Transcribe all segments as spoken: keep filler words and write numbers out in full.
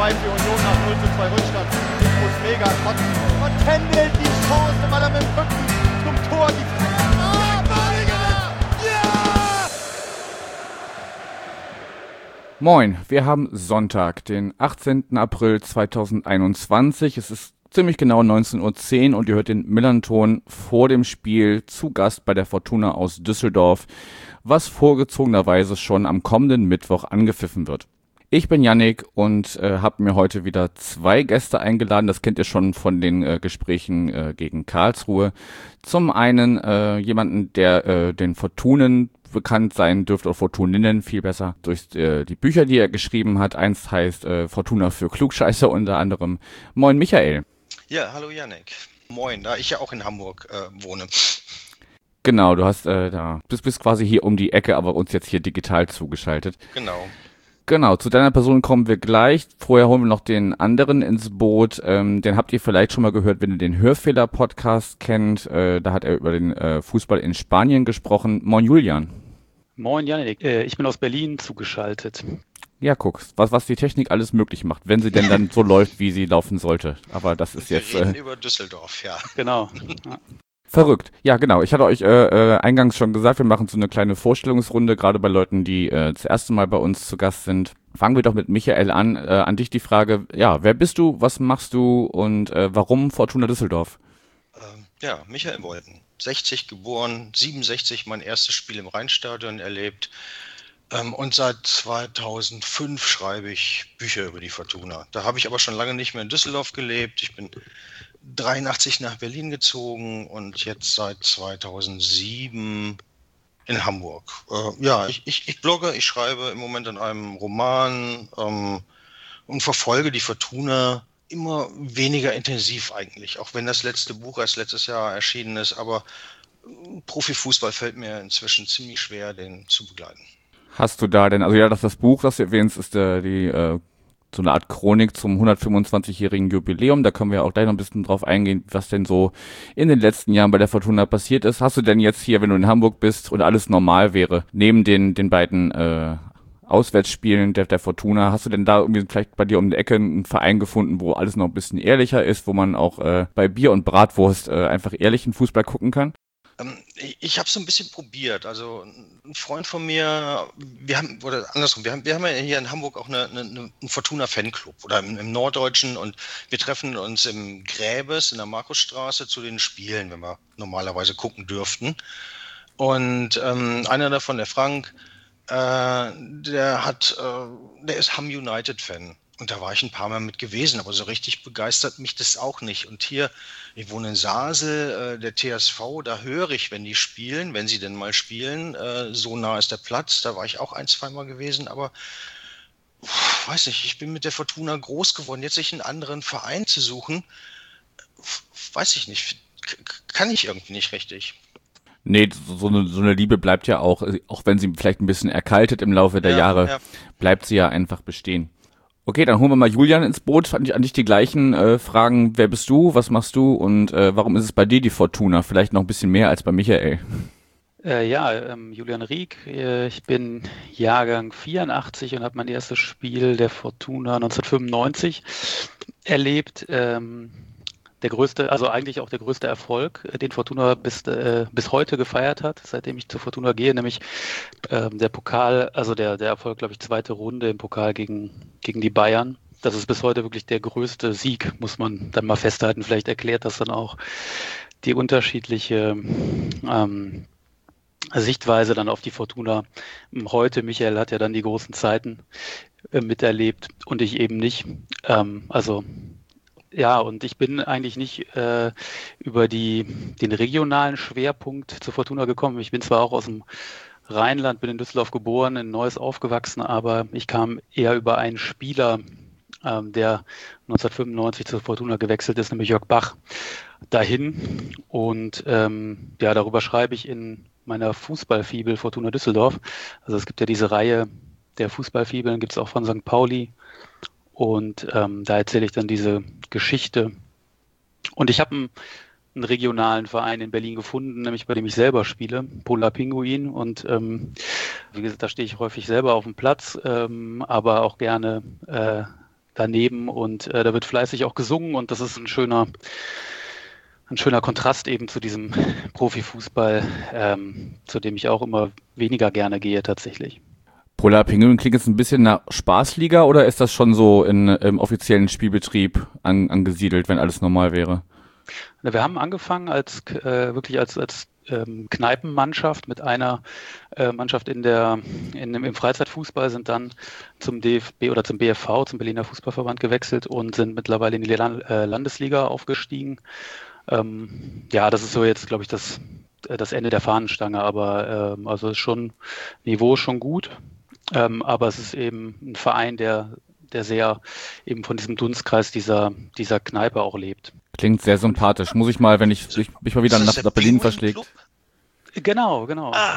zwei für Union nach null zu zwei Rückstand. Infos mega trotzen. Und Kendall die Chance, weil er mit dem Rücken zum Tor die Ah, Badiger! Ja! Moin, wir haben Sonntag, den achtzehnten April zweitausendeinundzwanzig. Es ist ziemlich genau neunzehn Uhr zehn und ihr hört den Millern-Ton vor dem Spiel zu Gast bei der Fortuna aus Düsseldorf, was vorgezogenerweise schon am kommenden Mittwoch angepfiffen wird. Ich bin Yannick und äh, habe mir heute wieder zwei Gäste eingeladen. Das kennt ihr schon von den äh, Gesprächen äh, gegen Karlsruhe. Zum einen äh, jemanden, der äh, den Fortunen bekannt sein dürfte, oder Fortuninnen viel besser, durch äh, die Bücher, die er geschrieben hat. Eins heißt äh, Fortuna für Klugscheißer unter anderem. Moin Michael. Ja, hallo Yannick. Moin, da ich ja auch in Hamburg äh, wohne. Genau, du hast äh, da bist, bist quasi hier um die Ecke, aber uns jetzt hier digital zugeschaltet. Genau. Genau, zu deiner Person kommen wir gleich. Vorher holen wir noch den anderen ins Boot. Ähm, den habt ihr vielleicht schon mal gehört, wenn ihr den Hörfehler-Podcast kennt. Äh, da hat er über den äh, Fußball in Spanien gesprochen. Moin Julian. Moin Yannick, äh, ich bin aus Berlin zugeschaltet. Ja, guck, was, was die Technik alles möglich macht, wenn sie denn dann so läuft, wie sie laufen sollte. Aber das ist wir jetzt... Wir reden äh, über Düsseldorf, ja. Genau. Ja. Verrückt. Ja, genau. Ich hatte euch äh, äh, eingangs schon gesagt, wir machen so eine kleine Vorstellungsrunde, gerade bei Leuten, die äh, das erste Mal bei uns zu Gast sind. Fangen wir doch mit Michael an. Äh, an dich die Frage, ja, wer bist du, was machst du und äh, warum Fortuna Düsseldorf? Ähm, ja, Michael Wolten, sechzig geboren, siebenundsechzig mein erstes Spiel im Rheinstadion erlebt. Ähm, und seit zweitausendfünf schreibe ich Bücher über die Fortuna. Da habe ich aber schon lange nicht mehr in Düsseldorf gelebt. Ich bin dreiundachtzig nach Berlin gezogen und jetzt seit zweitausendsieben in Hamburg. Äh, ja, ich, ich, ich blogge, ich schreibe im Moment an einem Roman ähm, und verfolge die Fortuna immer weniger intensiv eigentlich, auch wenn das letzte Buch erst letztes Jahr erschienen ist, aber Profifußball fällt mir inzwischen ziemlich schwer, den zu begleiten. Hast du da denn, also ja, das, das Buch, das du erwähnst, ist äh, die äh, so eine Art Chronik zum hundertfünfundzwanzigjährigen Jubiläum. Da können wir auch gleich noch ein bisschen drauf eingehen, was denn so in den letzten Jahren bei der Fortuna passiert ist. Hast du denn jetzt hier, wenn du in Hamburg bist und alles normal wäre, neben den den beiden äh, Auswärtsspielen der, der Fortuna, hast du denn da irgendwie vielleicht bei dir um die Ecke einen Verein gefunden, wo alles noch ein bisschen ehrlicher ist, wo man auch äh, bei Bier und Bratwurst äh, einfach ehrlichen Fußball gucken kann? Ich, ich habe so ein bisschen probiert. Also ein Freund von mir, wir haben, oder andersrum, wir haben, wir haben ja hier in Hamburg auch eine, eine, einen Fortuna-Fanclub oder im, im Norddeutschen und wir treffen uns im Gräbes in der Markusstraße zu den Spielen, wenn wir normalerweise gucken dürften. Und ähm, einer davon, der Frank, äh, der hat, äh, der ist Ham United-Fan. Und da war ich ein paar Mal mit gewesen, aber so richtig begeistert mich das auch nicht. Und hier, ich wohne in Sasel, äh, der T S V, da höre ich, wenn die spielen, wenn sie denn mal spielen, äh, so nah ist der Platz, da war ich auch ein, zwei Mal gewesen, aber pff, weiß nicht, ich bin mit der Fortuna groß geworden. Jetzt sich einen anderen Verein zu suchen, pff, weiß ich nicht, k- kann ich irgendwie nicht richtig. Nee, so so eine, so eine Liebe bleibt ja auch, äh, auch wenn sie vielleicht ein bisschen erkaltet im Laufe der Ja, Jahre, ja. bleibt sie ja einfach bestehen. Okay, dann holen wir mal Julian ins Boot. An dich, an dich die gleichen äh, Fragen. Wer bist du? Was machst du? Und äh, warum ist es bei dir die Fortuna? Vielleicht noch ein bisschen mehr als bei Michael. Äh, ja, ähm, Julian Rieck, äh, ich bin Jahrgang vierundachtzig und habe mein erstes Spiel der Fortuna neunzehnhundertfünfundneunzig erlebt. Ähm, der größte, also eigentlich auch der größte Erfolg, äh, den Fortuna bis, äh, bis heute gefeiert hat, seitdem ich zur Fortuna gehe, nämlich ähm, der Pokal, also der, der Erfolg, glaube ich, zweite Runde im Pokal gegen, gegen die Bayern. Das ist bis heute wirklich der größte Sieg, muss man dann mal festhalten. Vielleicht erklärt das dann auch die unterschiedliche ähm, Sichtweise dann auf die Fortuna heute. Michael hat ja dann die großen Zeiten äh, miterlebt und ich eben nicht. Ähm, also ja, und ich bin eigentlich nicht äh, über die, den regionalen Schwerpunkt zur Fortuna gekommen. Ich bin zwar auch aus dem Rheinland, bin in Düsseldorf geboren, in Neuss aufgewachsen, aber ich kam eher über einen Spieler, ähm, der neunzehnhundertfünfundneunzig zur Fortuna gewechselt ist, nämlich Jörg Bach, dahin. Und ähm, ja, darüber schreibe ich in meiner Fußballfibel Fortuna Düsseldorf. Also es gibt ja diese Reihe der Fußballfibeln, gibt es auch von Sankt Pauli. Und ähm, da erzähle ich dann diese Geschichte. Und ich habe einen, einen regionalen Verein in Berlin gefunden, nämlich bei dem ich selber spiele, Polar Pinguin. Und ähm, wie gesagt, da stehe ich häufig selber auf dem Platz, ähm, aber auch gerne äh, daneben und äh, da wird fleißig auch gesungen und das ist ein schöner, ein schöner Kontrast eben zu diesem Profifußball, ähm, zu dem ich auch immer weniger gerne gehe tatsächlich. Polar Pinguin klingt jetzt ein bisschen nach Spaßliga oder ist das schon so in, im offiziellen Spielbetrieb an, angesiedelt, wenn alles normal wäre? Wir haben angefangen als äh, wirklich als, als ähm, Kneipenmannschaft mit einer äh, Mannschaft in der in, im Freizeitfußball, sind dann zum D F B oder zum B F V, zum Berliner Fußballverband gewechselt und sind mittlerweile in die Land, äh, Landesliga aufgestiegen. Ähm, ja, das ist so jetzt, glaube ich, das, das Ende der Fahnenstange, aber ähm, also ist schon Niveau schon gut. Ähm, aber es ist eben ein Verein, der, der sehr eben von diesem Dunstkreis dieser, dieser Kneipe auch lebt. Klingt sehr sympathisch. Muss ich mal, wenn ich mich mal wieder nach, nach Berlin verschlägt. Genau, genau. Ah,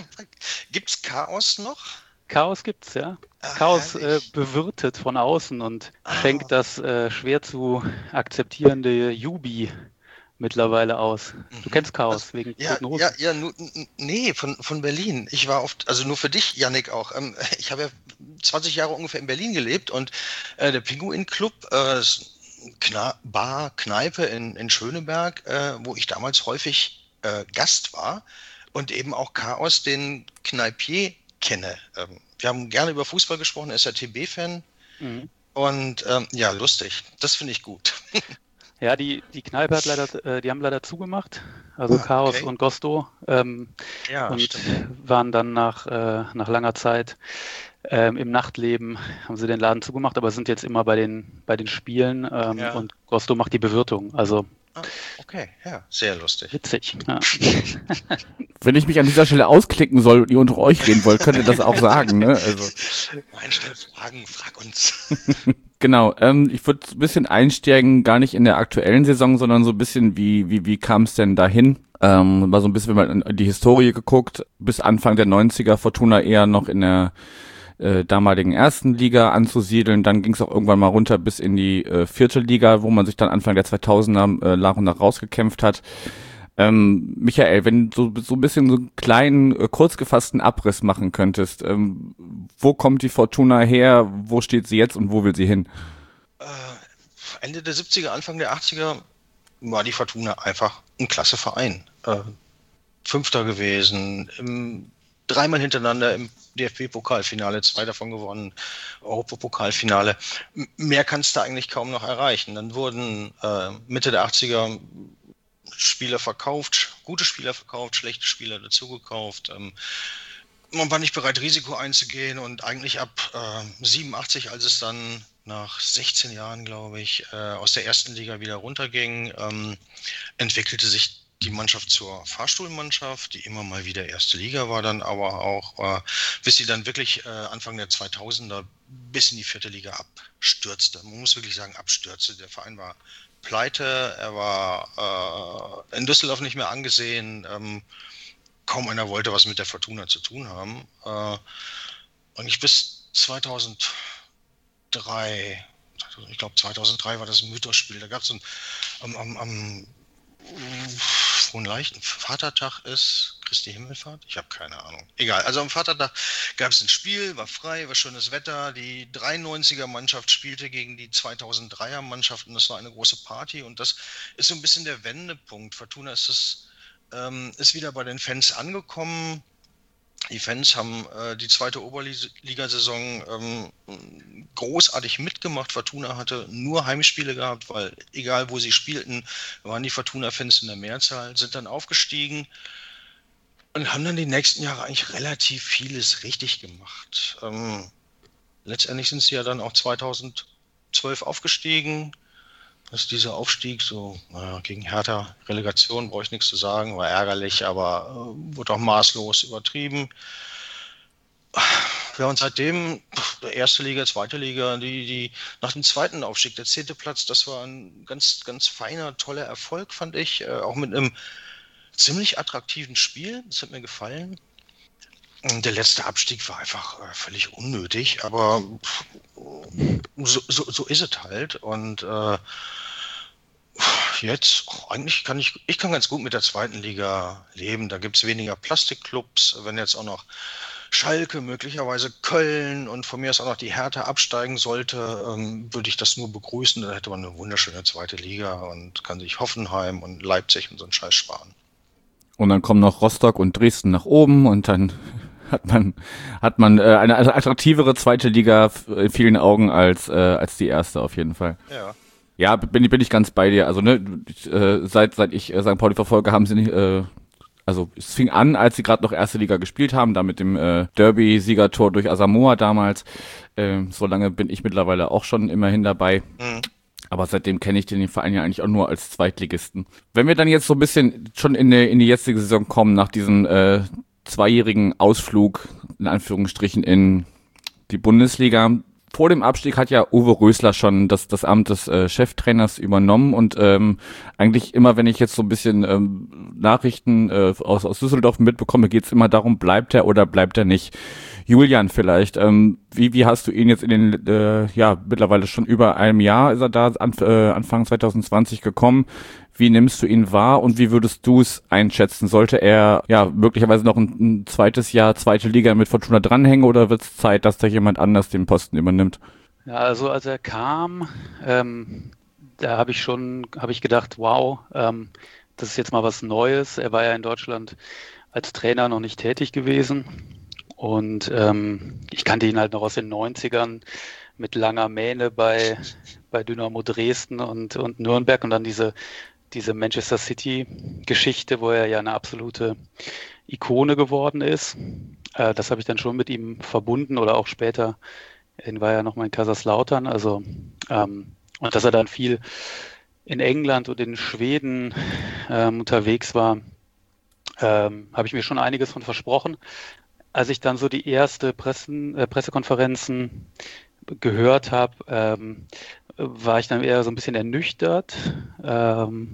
gibt's Chaos noch? Chaos gibt's, ja. Ach, Chaos äh, bewirtet von außen und ah. schenkt das äh, schwer zu akzeptierende Jubi mittlerweile aus. Du mhm. kennst Chaos also, wegen ja, Prognosen. Ja, ja, nu, nee, von, von Berlin. Ich war oft, also nur für dich, Yannick, auch. Ähm, ich habe ja zwanzig Jahre ungefähr in Berlin gelebt und äh, der Pinguin Club, äh, Kna- Bar, Kneipe in, in Schöneberg, äh, wo ich damals häufig äh, Gast war und eben auch Chaos, den Kneipier kenne. Ähm, wir haben gerne über Fußball gesprochen, ist ja T B-Fan mhm. und ähm, ja, lustig. Das finde ich gut. Ja, die, die Kneipe hat leider, äh, die haben leider zugemacht, also ah, Chaos okay. und Gosto ähm, ja, und stimmt. waren dann nach, äh, nach langer Zeit ähm, im Nachtleben, haben sie den Laden zugemacht, aber sind jetzt immer bei den, bei den Spielen ähm, ja. und Gosto macht die Bewirtung, also ah, okay, ja, sehr lustig. Witzig, ja. Wenn ich mich an dieser Stelle ausklicken soll und ihr unter euch reden wollt, könnt ihr das auch sagen, ne? Also. Nein, stell Fragen, frag uns. Genau, ähm, ich würde ein bisschen einsteigen, gar nicht in der aktuellen Saison, sondern so ein bisschen, wie wie wie kam es denn dahin? Ähm, mal so ein bisschen, wenn man in die Historie geguckt, bis Anfang der neunziger Fortuna eher noch in der äh, damaligen ersten Liga anzusiedeln, dann ging es auch irgendwann mal runter bis in die äh, vierte Liga, wo man sich dann Anfang der zweitausender äh, nach und nach rausgekämpft hat. Ähm, Michael, wenn du so, so ein bisschen so einen kleinen, äh, kurz gefassten Abriss machen könntest, ähm, wo kommt die Fortuna her, wo steht sie jetzt und wo will sie hin? Äh, Ende der siebziger, Anfang der achtziger war die Fortuna einfach ein klasse Verein. Äh, Fünfter gewesen, im, dreimal hintereinander im D F B-Pokalfinale, zwei davon gewonnen, Europapokalfinale. M- mehr kannst du eigentlich kaum noch erreichen. Dann wurden äh, Mitte der achtziger Spieler verkauft, gute Spieler verkauft, schlechte Spieler dazugekauft. Ähm, man war nicht bereit, Risiko einzugehen und eigentlich ab äh, siebenundachtzig, als es dann nach sechzehn Jahren, glaube ich, äh, aus der ersten Liga wieder runterging, ähm, entwickelte sich die Mannschaft zur Fahrstuhlmannschaft, die immer mal wieder erste Liga war, dann aber auch, äh, bis sie dann wirklich äh, Anfang der zweitausender bis in die vierte Liga abstürzte. Man muss wirklich sagen, abstürzte. Der Verein war pleite, er war äh, in Düsseldorf nicht mehr angesehen, ähm, kaum einer wollte was mit der Fortuna zu tun haben. Äh, und ich bis zweitausenddrei, ich glaube zweitausenddrei war das ein Mythos-Spiel, da gab es ein am, am, am Frohnleichen, Vatertag ist Christi Himmelfahrt? Ich habe keine Ahnung. Egal, also am Vatertag gab es ein Spiel, war frei, war schönes Wetter. Die dreiundneunziger Mannschaft spielte gegen die zweitausenddreier Mannschaft und das war eine große Party und das ist so ein bisschen der Wendepunkt. Fortuna ist, das, ähm, ist wieder bei den Fans angekommen. Die Fans haben äh, die zweite Oberligasaison ähm, großartig mitgemacht. Fortuna hatte nur Heimspiele gehabt, weil egal wo sie spielten, waren die Fortuna-Fans in der Mehrzahl, sind dann aufgestiegen und haben dann die nächsten Jahre eigentlich relativ vieles richtig gemacht. Ähm, letztendlich sind sie ja dann auch zweitausendzwölf aufgestiegen. Dass dieser Aufstieg so naja, gegen Hertha, Relegation, brauche ich nichts zu sagen, war ärgerlich, aber äh, wurde auch maßlos übertrieben. Ja, und seitdem, erste Liga, zweite Liga, die, die, nach dem zweiten Aufstieg, der zehnte Platz, das war ein ganz, ganz feiner, toller Erfolg, fand ich. Äh, auch mit einem ziemlich attraktiven Spiel, das hat mir gefallen. Und der letzte Abstieg war einfach äh, völlig unnötig, aber so, so, so ist es halt. Und äh, jetzt, oh, eigentlich kann ich, ich kann ganz gut mit der zweiten Liga leben. Da gibt es weniger Plastikclubs. Wenn jetzt auch noch Schalke, möglicherweise Köln und von mir aus auch noch die Hertha absteigen sollte, ähm, würde ich das nur begrüßen. Dann hätte man eine wunderschöne zweite Liga und kann sich Hoffenheim und Leipzig und so einen Scheiß sparen. Und dann kommen noch Rostock und Dresden nach oben und dann hat man hat man äh, eine attraktivere zweite Liga in vielen Augen als äh, als die erste auf jeden Fall. Ja. Ja, bin, bin ich ganz bei dir. Also ne, äh, seit seit ich äh, Sankt Pauli verfolge, haben sie nicht, äh, also es fing an, als sie gerade noch erste Liga gespielt haben, da mit dem äh, Derby-Siegertor durch Asamoah damals. Äh, so lange bin ich mittlerweile auch schon immerhin dabei. Mhm. Aber seitdem kenne ich den Verein ja eigentlich auch nur als Zweitligisten. Wenn wir dann jetzt so ein bisschen schon in die, in die jetzige Saison kommen, nach diesem äh, zweijährigen Ausflug, in Anführungsstrichen, in die Bundesliga. Vor dem Abstieg hat ja Uwe Rösler schon das, das Amt des äh, Cheftrainers übernommen und ähm, eigentlich immer, wenn ich jetzt so ein bisschen ähm, Nachrichten äh, aus, aus Düsseldorf mitbekomme, geht es immer darum, bleibt er oder bleibt er nicht. Julian vielleicht, ähm, wie wie hast du ihn jetzt in den, äh, ja, mittlerweile schon über einem Jahr ist er da, an, äh, Anfang zwanzig zwanzig gekommen. Wie nimmst du ihn wahr und wie würdest du es einschätzen? Sollte er ja möglicherweise noch ein, ein zweites Jahr, zweite Liga mit Fortuna dranhängen oder wird es Zeit, dass da jemand anders den Posten übernimmt? Ja, also als er kam, ähm, da habe ich schon, habe ich gedacht, wow, ähm, das ist jetzt mal was Neues. Er war ja in Deutschland als Trainer noch nicht tätig gewesen und ähm, ich kannte ihn halt noch aus den neunzigern mit langer Mähne bei, bei Dynamo Dresden und, und Nürnberg und dann diese diese Manchester City-Geschichte, wo er ja eine absolute Ikone geworden ist. Äh, das habe ich dann schon mit ihm verbunden oder auch später, er war ja nochmal in Kaiserslautern, also ähm, und dass er dann viel in England und in Schweden ähm, unterwegs war, ähm, habe ich mir schon einiges von versprochen. Als ich dann so die erste Pressen, äh, Pressekonferenzen gehört habe, ähm, war ich dann eher so ein bisschen ernüchtert. Ähm,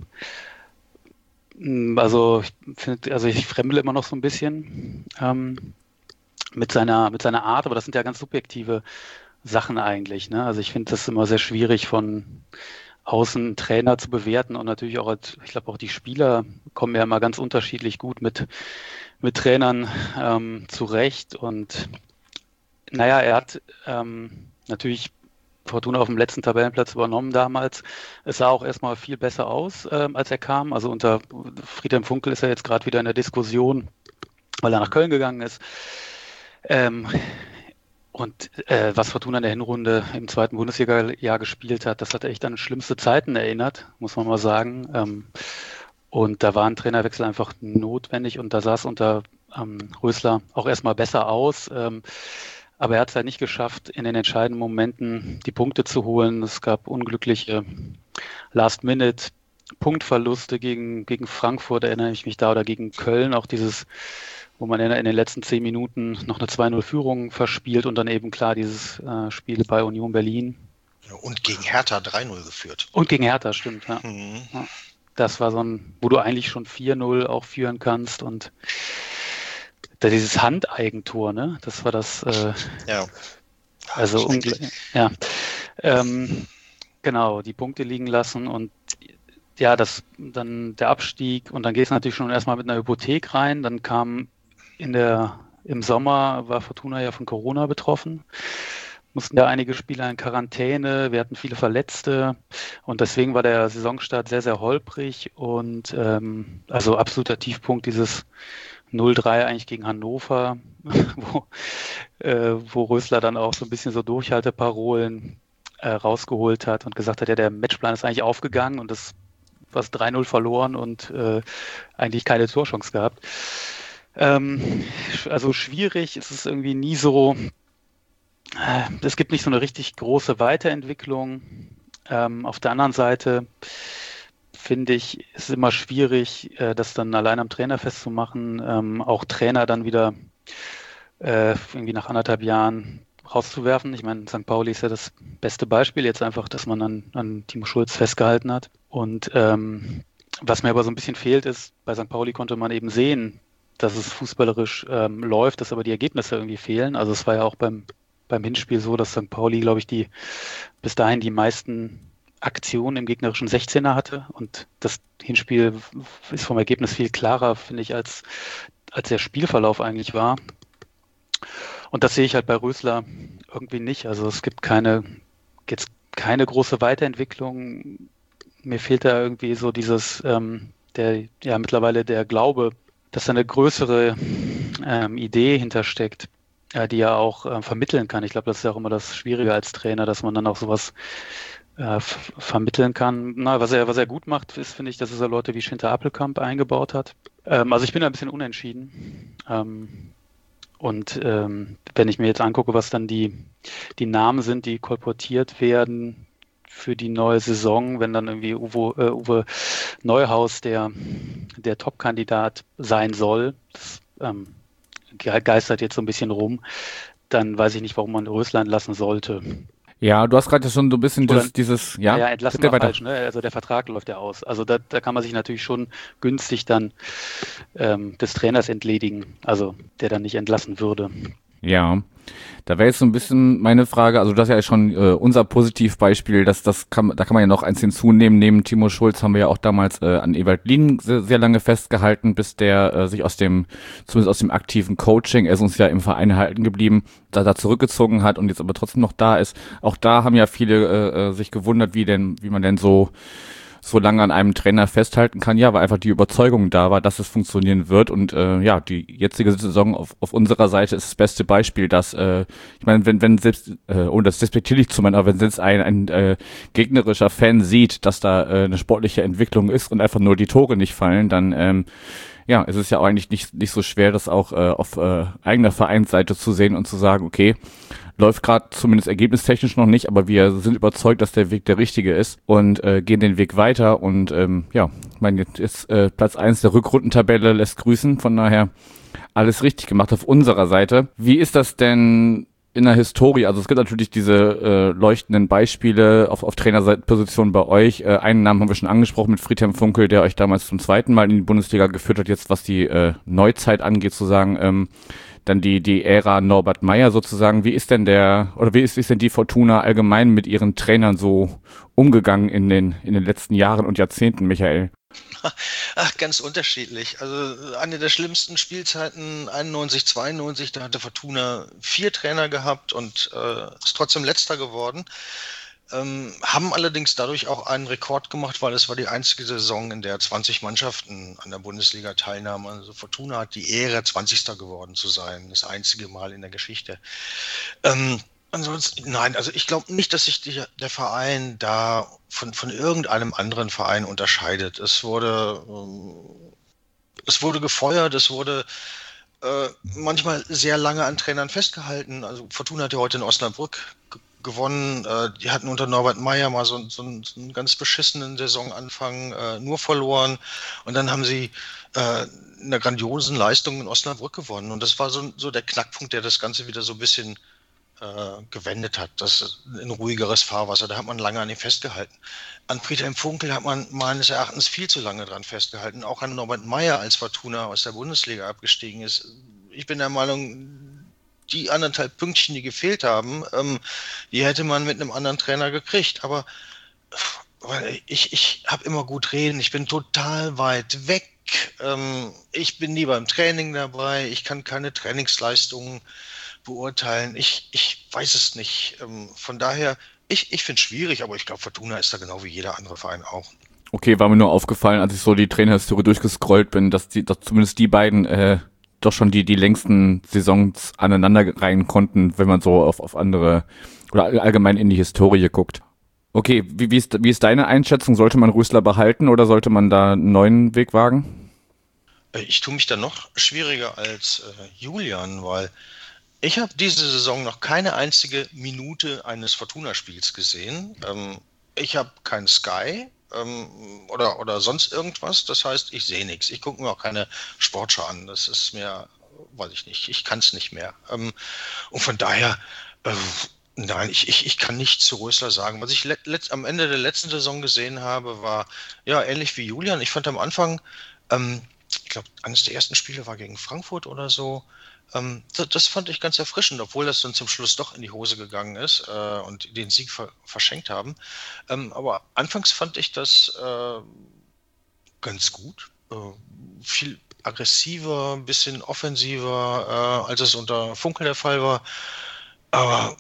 also ich finde, also ich fremdle immer noch so ein bisschen ähm, mit seiner mit seiner Art, aber das sind ja ganz subjektive Sachen eigentlich. Ne? Also ich finde das immer sehr schwierig von außen Trainer zu bewerten und natürlich auch, ich glaube auch die Spieler kommen ja immer ganz unterschiedlich gut mit mit Trainern ähm, zurecht und naja, er hat ähm, natürlich Fortuna auf dem letzten Tabellenplatz übernommen damals. Es sah auch erstmal viel besser aus, ähm, als er kam. Also unter Friedhelm Funkel ist er jetzt gerade wieder in der Diskussion, weil er nach Köln gegangen ist. Ähm, und äh, was Fortuna in der Hinrunde im zweiten Bundesliga-Jahr gespielt hat, das hat echt an schlimmste Zeiten erinnert, muss man mal sagen. Ähm, und da war ein Trainerwechsel einfach notwendig und da sah es unter ähm, Rösler auch erstmal besser aus. Ähm, Aber er hat es halt nicht geschafft, in den entscheidenden Momenten die Punkte zu holen. Es gab unglückliche Last-Minute-Punktverluste gegen, gegen Frankfurt, erinnere ich mich da, oder gegen Köln. Auch dieses, wo man in, in den letzten zehn Minuten noch eine zwei null Führung verspielt und dann eben klar dieses äh, Spiel bei Union Berlin. Und gegen Hertha drei null geführt. Und gegen Hertha, stimmt, ja. Mhm. Ja. Das war so ein, wo du eigentlich schon vier null auch führen kannst und da dieses Handeigentor, ne? Das war das. Äh, ja. Also ungl- ja. Ähm, genau, die Punkte liegen lassen und ja, das dann der Abstieg und dann geht es natürlich schon erstmal mit einer Hypothek rein. Dann kam in der im Sommer war Fortuna ja von Corona betroffen. Mussten ja einige Spieler in Quarantäne, wir hatten viele Verletzte und deswegen war der Saisonstart sehr, sehr holprig und ähm, also absoluter Tiefpunkt dieses null drei eigentlich gegen Hannover, wo, äh, wo Rösler dann auch so ein bisschen so Durchhalteparolen äh, rausgeholt hat und gesagt hat, ja, der Matchplan ist eigentlich aufgegangen und das was drei null verloren und äh, eigentlich keine Torchance gehabt. Ähm, also schwierig, es ist irgendwie nie so, äh, es gibt nicht so eine richtig große Weiterentwicklung. Ähm, auf der anderen Seite finde ich, ist es immer schwierig, äh, das dann allein am Trainer festzumachen. Ähm, auch Trainer dann wieder äh, irgendwie nach anderthalb Jahren rauszuwerfen. Ich meine, Sankt Pauli ist ja das beste Beispiel jetzt einfach, dass man an, an Timo Schulz festgehalten hat. Und ähm, was mir aber so ein bisschen fehlt, ist, bei Sankt Pauli konnte man eben sehen, dass es fußballerisch ähm, läuft, dass aber die Ergebnisse irgendwie fehlen. Also es war ja auch beim, beim Hinspiel so, dass Sankt Pauli, glaube ich, die bis dahin die meisten Aktionen im gegnerischen sechzehner hatte und das Hinspiel ist vom Ergebnis viel klarer, finde ich, als, als der Spielverlauf eigentlich war. Und das sehe ich halt bei Rösler irgendwie nicht. Also es gibt keine, jetzt keine große Weiterentwicklung. Mir fehlt da irgendwie so dieses, ähm, der, ja, mittlerweile der Glaube, dass da eine größere ähm, Idee hintersteckt, äh, die er auch äh, vermitteln kann. Ich glaube, das ist ja auch immer das Schwierige als Trainer, dass man dann auch sowas äh, f- vermitteln kann. Na, was er, was er gut macht, ist, finde ich, dass er Leute wie Schinter Appelkamp eingebaut hat. Ähm, also ich bin da ein bisschen unentschieden. Ähm, und ähm, wenn ich mir jetzt angucke, was dann die, die Namen sind, die kolportiert werden für die neue Saison, wenn dann irgendwie Uwe, äh, Uwe Neuhaus der, der Top-Kandidat sein soll, das ähm, ge- geistert jetzt so ein bisschen rum, dann weiß ich nicht, warum man Rösler lassen sollte. Ja, du hast gerade schon so ein bisschen Oder, dieses, dieses, ja, naja, entlassen bitte war weiter. falsch, ne? Also der Vertrag läuft ja aus. Also da, da kann man sich natürlich schon günstig dann ähm, des Trainers entledigen, also der dann nicht entlassen würde. Ja, da wäre jetzt so ein bisschen meine Frage, also das ist ja schon äh, unser Positivbeispiel, dass das kann, da kann man ja noch eins hinzunehmen, neben Timo Schulz haben wir ja auch damals äh, an Ewald Lien sehr, sehr lange festgehalten, bis der äh, sich aus dem, zumindest aus dem aktiven Coaching, er ist uns ja im Verein erhalten geblieben, da da zurückgezogen hat und jetzt aber trotzdem noch da ist. Auch da haben ja viele äh, äh, sich gewundert, wie denn, wie man denn so so lange an einem Trainer festhalten kann, ja, weil einfach die Überzeugung da war, dass es funktionieren wird und äh, ja, die jetzige Saison auf, auf unserer Seite ist das beste Beispiel, dass äh, ich meine, wenn wenn selbst, äh, ohne das despektierlich zu meinen, aber wenn selbst ein, ein äh, gegnerischer Fan sieht, dass da äh, eine sportliche Entwicklung ist und einfach nur die Tore nicht fallen, dann ähm, ja, es ist ja auch eigentlich nicht nicht so schwer, das auch äh, auf äh, eigener Vereinsseite zu sehen und zu sagen, okay, läuft gerade zumindest ergebnistechnisch noch nicht, aber wir sind überzeugt, dass der Weg der richtige ist und äh, gehen den Weg weiter und ähm, ja, ich meine, jetzt ist äh, Platz eins der Rückrundentabelle, lässt grüßen, von daher alles richtig gemacht auf unserer Seite. Wie ist das denn in der Historie? Also es gibt natürlich diese äh, leuchtenden Beispiele auf, auf Trainerpositionen bei euch. Äh, einen Namen haben wir schon angesprochen mit Friedhelm Funkel, der euch damals zum zweiten Mal in die Bundesliga geführt hat, jetzt was die äh, Neuzeit angeht, zu sagen, ähm, dann die, die Ära Norbert Meyer sozusagen. Wie ist denn der, oder wie ist, ist denn die Fortuna allgemein mit ihren Trainern so umgegangen in den, in den letzten Jahren und Jahrzehnten, Michael? Ach, ganz unterschiedlich. Also eine der schlimmsten Spielzeiten einundneunzig, zweiundneunzig, da hatte Fortuna vier Trainer gehabt und äh, ist trotzdem letzter geworden. Ähm, haben allerdings dadurch auch einen Rekord gemacht, weil es war die einzige Saison, in der zwanzig Mannschaften an der Bundesliga teilnahmen. Also Fortuna hat die Ehre, zwanzigster geworden zu sein. Das einzige Mal in der Geschichte. Ähm, ansonsten, nein, also ich glaube nicht, dass sich die, der Verein da von, von irgendeinem anderen Verein unterscheidet. Es wurde, ähm, es wurde gefeuert, es wurde äh, manchmal sehr lange an Trainern festgehalten. Also Fortuna hat ja heute in Osnabrück g- gewonnen. Äh, die hatten unter Norbert Meyer mal so, so, einen, so einen ganz beschissenen Saisonanfang äh, nur verloren. Und dann haben sie äh, eine grandiosen Leistung in Osnabrück gewonnen. Und das war so, so der Knackpunkt, der das Ganze wieder so ein bisschen äh, gewendet hat. Das in ruhigeres Fahrwasser. Da hat man lange an ihm festgehalten. An Friedhelm Funkel hat man meines Erachtens viel zu lange dran festgehalten. Auch an Norbert Meyer, als Fortuna aus der Bundesliga abgestiegen ist. Ich bin der Meinung, die anderthalb Pünktchen, die gefehlt haben, ähm, die hätte man mit einem anderen Trainer gekriegt. Aber weil ich, ich habe immer gut reden, ich bin total weit weg. Ähm, ich bin nie beim Training dabei, ich kann keine Trainingsleistungen beurteilen. Ich, ich weiß es nicht. Ähm, von daher, ich, ich finde es schwierig, aber ich glaube, Fortuna ist da genau wie jeder andere Verein auch. Okay, war mir nur aufgefallen, als ich so die Trainerhistorie durchgescrollt bin, dass die, dass zumindest die beiden äh, doch schon die, die längsten Saisons aneinander reihen konnten, wenn man so auf, auf andere oder allgemein in die Historie guckt. Okay, wie, wie, ist, wie ist deine Einschätzung? Sollte man Rösler behalten oder sollte man da einen neuen Weg wagen? Äh, Ich tue mich da noch schwieriger als äh, Julian, weil ich habe diese Saison noch keine einzige Minute eines Fortuna-Spiels gesehen. Ähm, ich habe kein Sky ähm, oder, oder sonst irgendwas. Das heißt, ich sehe nichts. Ich gucke mir auch keine Sportschau an. Das ist mir, weiß ich nicht, ich kann es nicht mehr. Ähm, und von daher, äh, nein, ich, ich, ich kann nichts zu Rösler sagen. Was ich let, let, am Ende der letzten Saison gesehen habe, war ja ähnlich wie Julian. Ich fand am Anfang, ähm, ich glaube, eines der ersten Spiele war gegen Frankfurt oder so. Ähm, das, das fand ich ganz erfrischend, obwohl das dann zum Schluss doch in die Hose gegangen ist äh, und den Sieg ver verschenkt haben. Ähm, aber anfangs fand ich das äh, ganz gut. Äh, viel aggressiver, ein bisschen offensiver, äh, als es unter Funkel der Fall war. Aber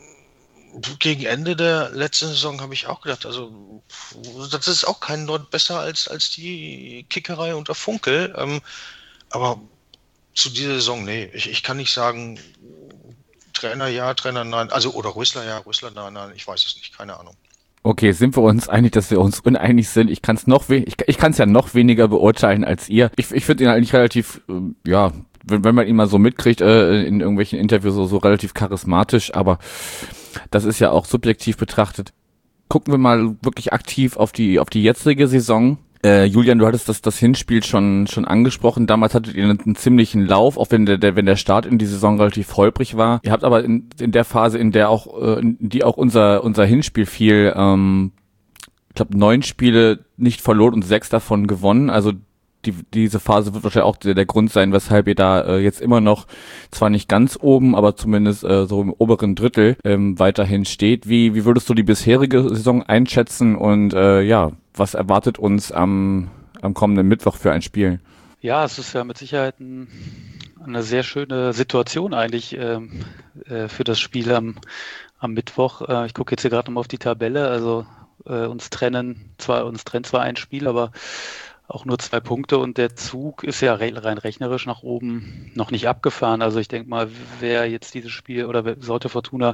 gegen Ende der letzten Saison habe ich auch gedacht, also das ist auch kein Nord besser als, als die Kickerei unter Funkel. Ähm, aber zu dieser Saison, nee, ich, ich kann nicht sagen, Trainer ja, Trainer nein, also oder Rösler ja, Rösler nein, nein, ich weiß es nicht, keine Ahnung. Okay, sind wir uns einig, dass wir uns uneinig sind? Ich kann es noch, we- ich, ich kann es ja noch weniger beurteilen als ihr. Ich, ich finde ihn eigentlich relativ, ähm, ja, wenn, wenn man ihn mal so mitkriegt äh, in irgendwelchen Interviews so, so relativ charismatisch, aber das ist ja auch subjektiv betrachtet. Gucken wir mal wirklich aktiv auf die auf die jetzige Saison. Äh, Julian, du hattest das das Hinspiel schon schon angesprochen. Damals hattet ihr einen, einen ziemlichen Lauf, auch wenn der, der wenn der Start in die Saison relativ holprig war. Ihr habt aber in, in der Phase, in der auch äh, in die auch unser unser Hinspiel fiel, ähm, ich glaube neun Spiele nicht verloren und sechs davon gewonnen. Also die, diese Phase wird wahrscheinlich auch der, der Grund sein, weshalb ihr da äh, jetzt immer noch, zwar nicht ganz oben, aber zumindest äh, so im oberen Drittel ähm, weiterhin steht. Wie, wie würdest du die bisherige Saison einschätzen und äh, ja, was erwartet uns am, am kommenden Mittwoch für ein Spiel? Ja, es ist ja mit Sicherheit ein, eine sehr schöne Situation eigentlich ähm, äh, für das Spiel am, am Mittwoch. Äh, ich gucke jetzt hier gerade nochmal auf die Tabelle. Also äh, uns trennen zwar uns trennt zwar ein Spiel, aber auch nur zwei Punkte und der Zug ist ja re- rein rechnerisch nach oben noch nicht abgefahren. Also ich denke mal, wer jetzt dieses Spiel oder wer, sollte Fortuna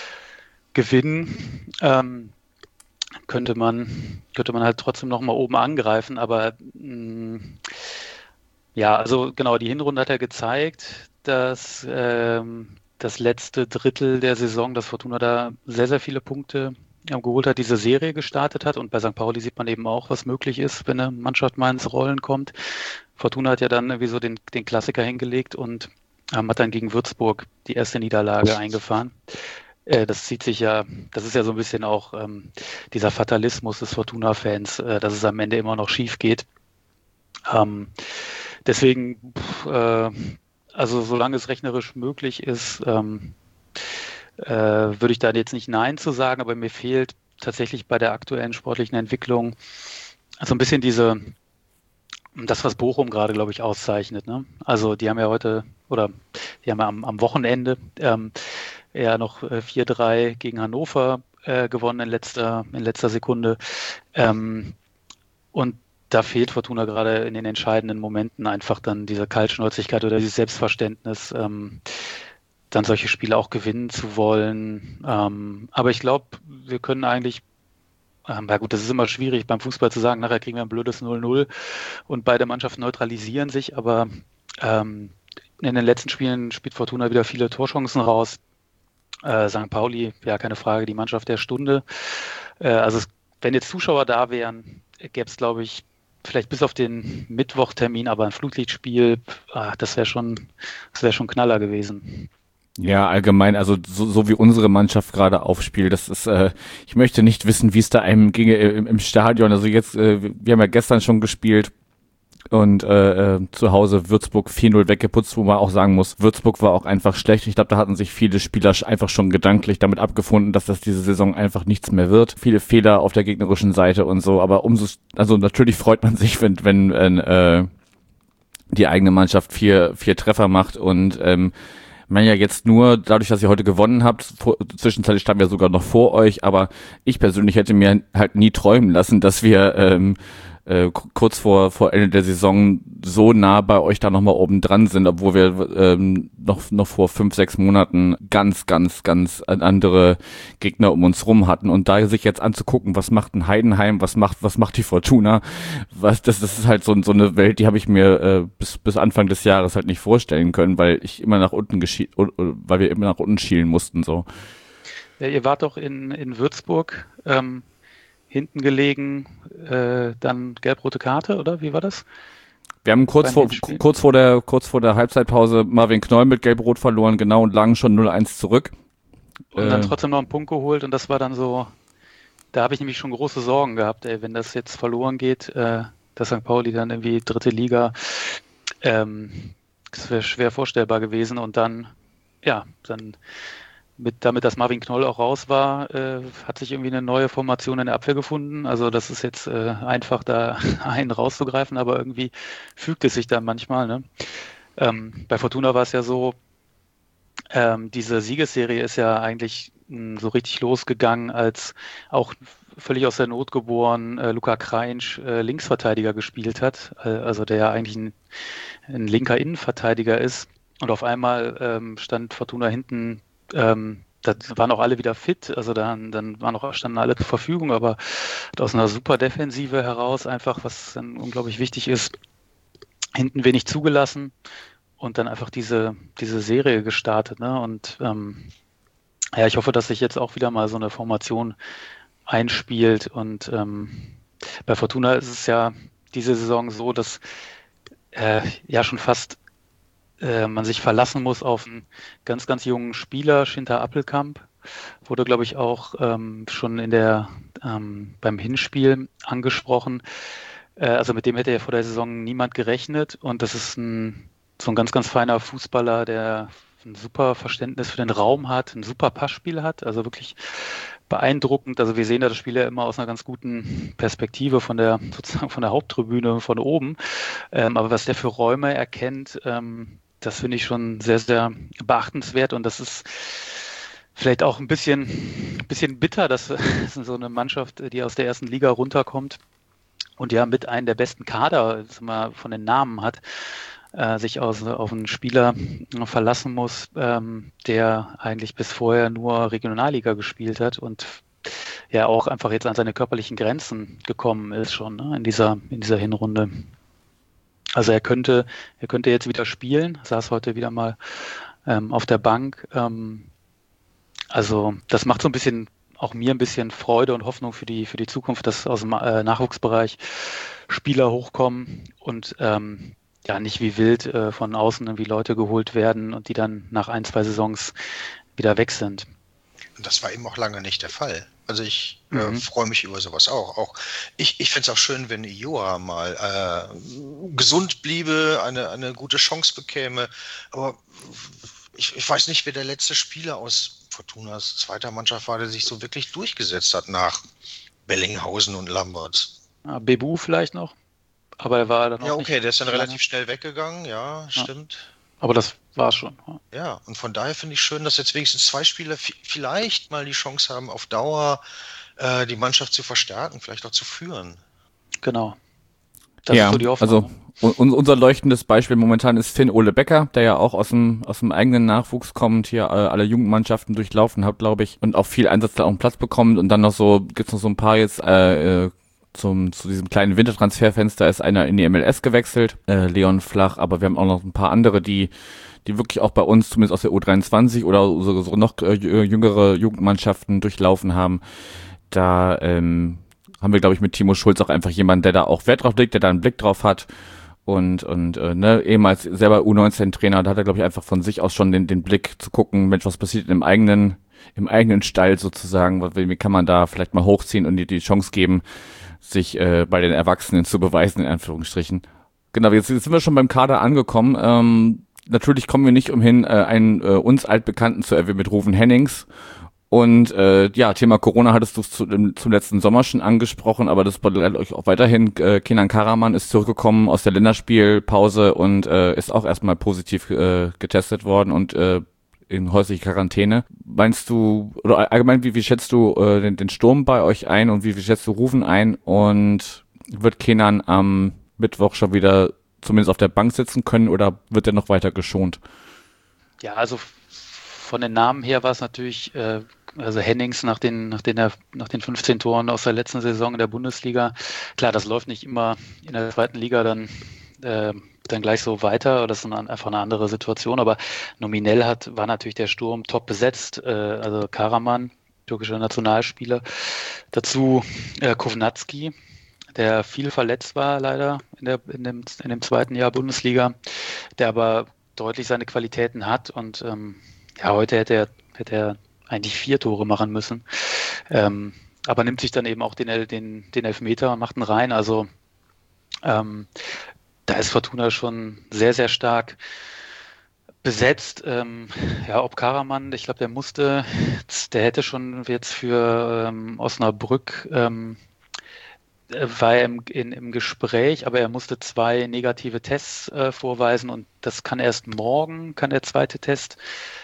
gewinnen, ähm, könnte man könnte man halt trotzdem noch mal oben angreifen. Aber mh, ja, also genau, die Hinrunde hat ja gezeigt, dass ähm, das letzte Drittel der Saison, dass Fortuna da sehr, sehr viele Punkte ähm, geholt hat, diese Serie gestartet hat. Und bei Sankt Pauli sieht man eben auch, was möglich ist, wenn eine Mannschaft mal ins Rollen kommt. Fortuna hat ja dann irgendwie so den, den Klassiker hingelegt und ähm, hat dann gegen Würzburg die erste Niederlage eingefahren. Äh, das zieht sich ja, das ist ja so ein bisschen auch ähm, dieser Fatalismus des Fortuna-Fans, äh, dass es am Ende immer noch schief geht. Ähm, deswegen, pff, äh, also solange es rechnerisch möglich ist, ähm, äh, würde ich da jetzt nicht Nein zu sagen, aber mir fehlt tatsächlich bei der aktuellen sportlichen Entwicklung so ein bisschen diese, das, was Bochum gerade, glaube ich, auszeichnet. Ne? Also die haben ja heute, oder die haben ja am, am Wochenende ähm, ja noch äh, vier drei gegen Hannover äh, gewonnen in letzter, in letzter Sekunde. Ähm, und da fehlt Fortuna gerade in den entscheidenden Momenten einfach dann diese Kaltschnäuzigkeit oder dieses Selbstverständnis, ähm, dann solche Spiele auch gewinnen zu wollen. Ähm, aber ich glaube, wir können eigentlich, ähm, ja gut, das ist immer schwierig beim Fußball zu sagen, nachher kriegen wir ein blödes null null und beide Mannschaften neutralisieren sich, aber ähm, in den letzten Spielen spielt Fortuna wieder viele Torchancen raus. Äh, Sankt Pauli, ja, keine Frage, die Mannschaft der Stunde. Äh, also es, wenn jetzt Zuschauer da wären, gäbe es, glaube ich, vielleicht bis auf den Mittwochtermin, aber ein Flutlichtspiel, ah, das wäre schon, das wäre schon Knaller gewesen. Ja, allgemein, also so, so wie unsere Mannschaft gerade aufspielt, das ist, äh, ich möchte nicht wissen, wie es da einem ginge im, im Stadion. Also jetzt, äh, wir haben ja gestern schon gespielt und äh, äh, zu Hause Würzburg vier null weggeputzt, wo man auch sagen muss, Würzburg war auch einfach schlecht. Ich glaube, da hatten sich viele Spieler einfach schon gedanklich damit abgefunden, dass das diese Saison einfach nichts mehr wird. Viele Fehler auf der gegnerischen Seite und so, aber umso, also natürlich freut man sich, wenn, wenn äh, die eigene Mannschaft vier, vier Treffer macht und ähm, man ja jetzt nur, dadurch, dass ihr heute gewonnen habt, vor, zwischenzeitlich standen wir sogar noch vor euch, aber ich persönlich hätte mir halt nie träumen lassen, dass wir ähm, äh, kurz vor vor Ende der Saison so nah bei euch da nochmal oben dran sind, obwohl wir ähm, noch noch vor fünf, sechs Monaten ganz, ganz, ganz andere Gegner um uns rum hatten. Und da sich jetzt anzugucken, was macht ein Heidenheim, was macht was macht die Fortuna, was das das ist halt so so eine Welt, die habe ich mir äh, bis bis Anfang des Jahres halt nicht vorstellen können, weil ich immer nach unten geschie weil wir immer nach unten schielen mussten so. Ja, ihr wart doch in in Würzburg ähm, hinten gelegen, äh, dann gelb-rote Karte, oder wie war das? Wir haben kurz vor kurz vor der kurz vor der Halbzeitpause Marvin Knoll mit gelb-rot verloren, genau, und lagen schon null eins zurück. Und äh, dann trotzdem noch einen Punkt geholt und das war dann so, da habe ich nämlich schon große Sorgen gehabt, ey, wenn das jetzt verloren geht, äh, dass Sankt Pauli dann irgendwie dritte Liga, ähm, das wäre schwer vorstellbar gewesen und dann, ja, dann mit, damit, dass Marvin Knoll auch raus war, äh, hat sich irgendwie eine neue Formation in der Abwehr gefunden. Also das ist jetzt äh, einfach, da einen rauszugreifen, aber irgendwie fügt es sich dann manchmal. Ne? Ähm, bei Fortuna war es ja so, ähm, diese Siegesserie ist ja eigentlich mh, so richtig losgegangen, als auch völlig aus der Not geboren äh, Luka Krajinc äh, Linksverteidiger gespielt hat, äh, also der ja eigentlich ein, ein linker Innenverteidiger ist. Und auf einmal ähm, stand Fortuna hinten, ähm, da waren auch alle wieder fit, also dann, dann waren auch, standen alle zur Verfügung, aber aus einer super Defensive heraus einfach, was dann unglaublich wichtig ist, hinten wenig zugelassen und dann einfach diese, diese Serie gestartet. Ne? Und ähm, ja, ich hoffe, dass sich jetzt auch wieder mal so eine Formation einspielt. Und ähm, bei Fortuna ist es ja diese Saison so, dass äh, ja schon fast äh, man sich verlassen muss auf einen ganz, ganz jungen Spieler, Schinter Appelkamp. Wurde, glaube ich, auch ähm, schon in der ähm, beim Hinspiel angesprochen. Äh, also mit dem hätte ja vor der Saison niemand gerechnet. Und das ist ein, so ein ganz, ganz feiner Fußballer, der ein super Verständnis für den Raum hat, ein super Passspiel hat, also wirklich beeindruckend. Also wir sehen da das Spiel ja immer aus einer ganz guten Perspektive von der sozusagen von der Haupttribüne von oben. Ähm, aber was der für Räume erkennt, ähm, das finde ich schon sehr, sehr beachtenswert. Und das ist vielleicht auch ein bisschen, ein bisschen bitter, dass so eine Mannschaft, die aus der ersten Liga runterkommt und ja mit einem der besten Kader mal, von den Namen hat, äh, sich aus, auf einen Spieler verlassen muss, ähm, der eigentlich bis vorher nur Regionalliga gespielt hat und ja auch einfach jetzt an seine körperlichen Grenzen gekommen ist schon, ne, in dieser, in dieser Hinrunde. Also er könnte, er könnte jetzt wieder spielen, saß heute wieder mal ähm, auf der Bank. Ähm, also das macht so ein bisschen auch mir ein bisschen Freude und Hoffnung für die für die Zukunft, dass aus dem äh, Nachwuchsbereich Spieler hochkommen und ähm, ja nicht wie wild äh, von außen irgendwie Leute geholt werden und die dann nach ein, zwei Saisons wieder weg sind. Und das war eben auch lange nicht der Fall. Also ich äh, Mhm. freue mich über sowas auch. Auch ich ich finde es auch schön, wenn Joa mal äh, gesund bliebe, eine, eine gute Chance bekäme. Aber ich, ich weiß nicht, wer der letzte Spieler aus Fortunas zweiter Mannschaft war, der sich so wirklich durchgesetzt hat nach Bellinghausen und Lambert. Ja, Bebu vielleicht noch, aber er war dann auch Ja, okay, nicht der ist dann lange. relativ schnell weggegangen, ja, Ja. stimmt. Aber das war's schon. Ja. Ja, und von daher finde ich schön, dass jetzt wenigstens zwei Spieler v- vielleicht mal die Chance haben, auf Dauer äh, die Mannschaft zu verstärken, vielleicht auch zu führen. Genau. Das ja, ist so die Hoffnung. also ne? un unser leuchtendes Beispiel momentan ist Finn Ole Becker, der ja auch aus dem aus dem eigenen Nachwuchs kommt, hier äh, alle Jugendmannschaften durchlaufen hat, glaube ich, und auch viel Einsatz da auf den Platz bekommt. Und dann noch so gibt's noch so ein paar jetzt äh, äh, zum zu diesem kleinen Wintertransferfenster ist einer in die M L S gewechselt, äh, Leon Flach, aber wir haben auch noch ein paar andere, die die wirklich auch bei uns zumindest aus der U dreiundzwanzig oder so, so noch äh, jüngere Jugendmannschaften durchlaufen haben. Da ähm, haben wir, glaube ich, mit Timo Schulz auch einfach jemanden, der da auch Wert drauf legt, der da einen Blick drauf hat. Und, und äh, ne, ehemals selber U neunzehn Trainer, da hat er, glaube ich, einfach von sich aus schon den, den Blick zu gucken, Mensch, was passiert im eigenen, im eigenen Stall sozusagen, wie kann man da vielleicht mal hochziehen und die, die Chance geben, sich äh, bei den Erwachsenen zu beweisen, in Anführungsstrichen. Genau, jetzt, jetzt sind wir schon beim Kader angekommen. Ähm, natürlich kommen wir nicht umhin, äh, einen äh, uns altbekannten zu erwähnen mit Ruven Hennings. Und äh, ja, Thema Corona hattest du zu, zum letzten Sommer schon angesprochen, aber das begleitet euch auch weiterhin. Äh, Kenan Karaman ist zurückgekommen aus der Länderspielpause und äh, ist auch erstmal positiv äh, getestet worden und äh, in häuslicher Quarantäne. Meinst du, oder allgemein, wie, wie schätzt du äh, den, den Sturm bei euch ein und wie, wie schätzt du Ruven ein? Und wird Kenan am Mittwoch schon wieder zumindest auf der Bank sitzen können oder wird er noch weiter geschont? Ja, also von den Namen her war es natürlich, äh, also Hennings nach den, nach den, nach den fünfzehn Toren aus der letzten Saison in der Bundesliga. Klar, das läuft nicht immer in der zweiten Liga dann, äh, dann gleich so weiter. Das ist eine, einfach eine andere Situation. Aber nominell hat, war natürlich der Sturm top besetzt. Äh, also Karaman, türkischer Nationalspieler. Dazu äh, Kovnatski, der viel verletzt war leider in, der, in, dem, in dem zweiten Jahr Bundesliga, der aber deutlich seine Qualitäten hat und ähm, ja, heute hätte er, hätte er eigentlich vier Tore machen müssen, ähm, aber nimmt sich dann eben auch den, den, den Elfmeter und macht ihn rein, also ähm, da ist Fortuna schon sehr, sehr stark besetzt. Ähm, ja, ob Karaman, ich glaube, der musste, der hätte schon jetzt für ähm, Osnabrück, ähm, war er im, in, im Gespräch, aber er musste zwei negative Tests äh, vorweisen und das kann erst morgen, kann der zweite Test,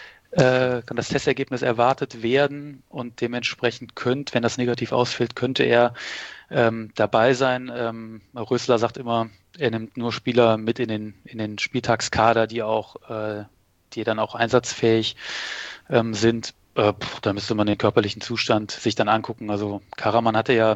äh, kann das Testergebnis erwartet werden und dementsprechend könnte, wenn das negativ ausfällt, könnte er ähm, dabei sein. Ähm, Rösler sagt immer, er nimmt nur Spieler mit in den, in den Spieltagskader, die auch, äh, die dann auch einsatzfähig ähm, sind. Äh, pff, da müsste man den körperlichen Zustand sich dann angucken. Also Karaman hatte ja,